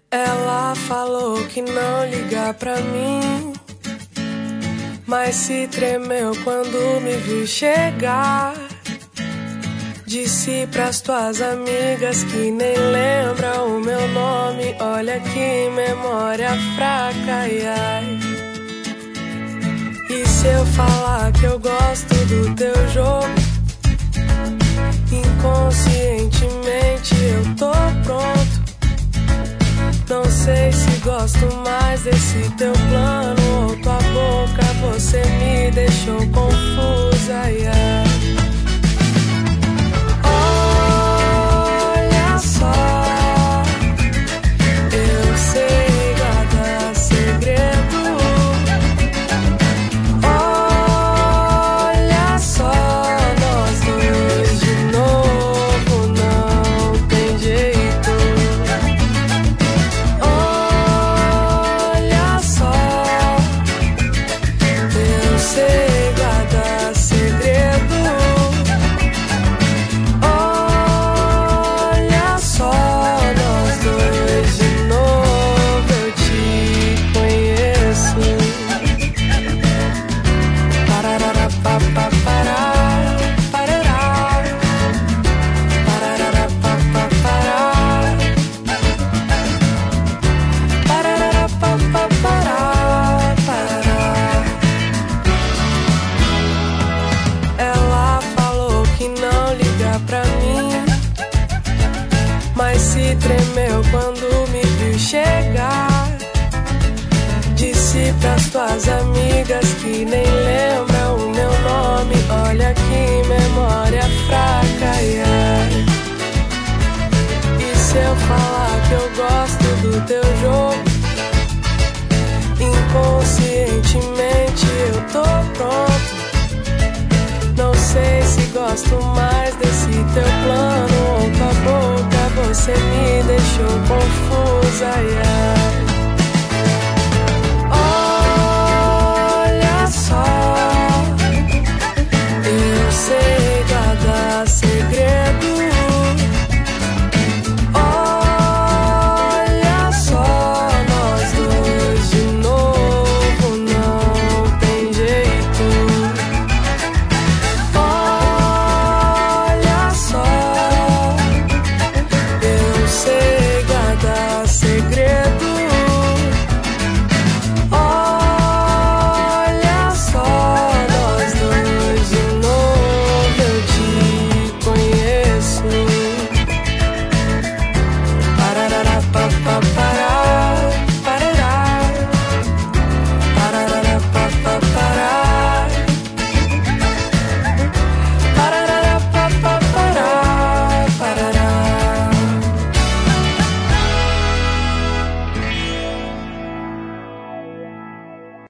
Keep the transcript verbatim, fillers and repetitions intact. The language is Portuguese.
Ela falou que não liga pra mim, mas se tremeu quando me viu chegar. Disse pras tuas amigas que nem lembra o meu nome. Olha que memória fraca, ai, ai. E se eu falar que eu gosto do teu jogo, inconscientemente eu tô pronto. Não sei se gosto mais desse teu plano ou tua boca, você me deixou confusa, ai, ai. Olha só, eu sei guardar segredo. Olha só, nós dois de novo, não tem jeito. Olha só, eu sei guardar segredo. Ela falou que não liga pra mim, mas se tremeu quando me viu chegar. Disse pras tuas amigas que nem lembra o meu nome. Olha que memória fraca, ai, ai. E se eu falar que eu gosto do teu jogo, inconscientemente eu tô pronto. Não sei se gosto mais desse teu plano ou tua boca, você me deixou confusa, ai, ai.